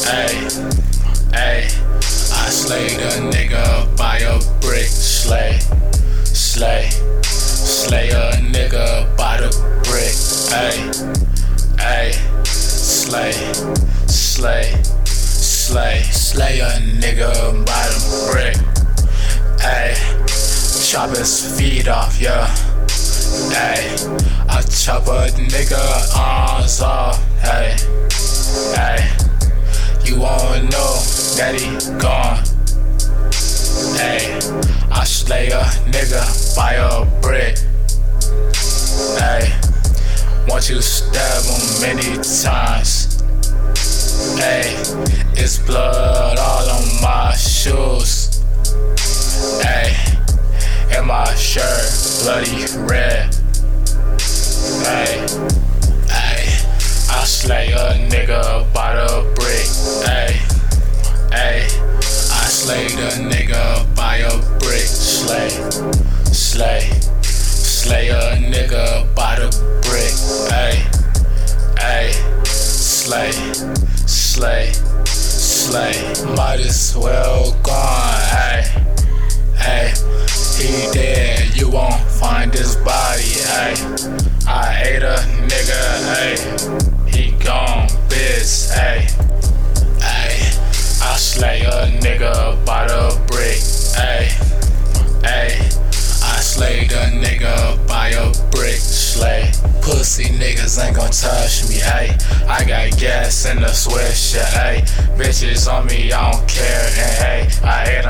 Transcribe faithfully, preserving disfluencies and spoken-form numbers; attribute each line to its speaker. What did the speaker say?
Speaker 1: Ayy, ayy, I slayed a nigga by a brick. Slay, slay, slay a nigga by the brick. Ayy, ayy, slay, slay, slay, slay a nigga by the brick. Ayy, chop his feet off, yeah. Ayy, I chop a nigga arms off. Ayy, ayy, you won't know that he gone. Ayy, I slay a nigga by a brick. Ayy, want you stab him many times. Ayy, it's blood all on my shoes. Ayy, and my shirt bloody red. Ayy, ayy, I slay a nigga by the brick. Ayy, ayy, I slayed a nigga by a brick. Slay, slay, slay a nigga by the brick. Ayy, ayy, slay, slay, slay. Might as well gone. Ayy, ayy, he dead, you won't find his body. Ayy, I ate a nigga. Ayy, he gone, bitch. Ayy, ayy, I slay a nigga by the brick. Ayy, ayy, I slayed a nigga by a brick. Slay, pussy niggas ain't gon' touch me. Ayy, I got gas in the sweatshirt. Ayy, bitches on me, I don't care. And hey, I hate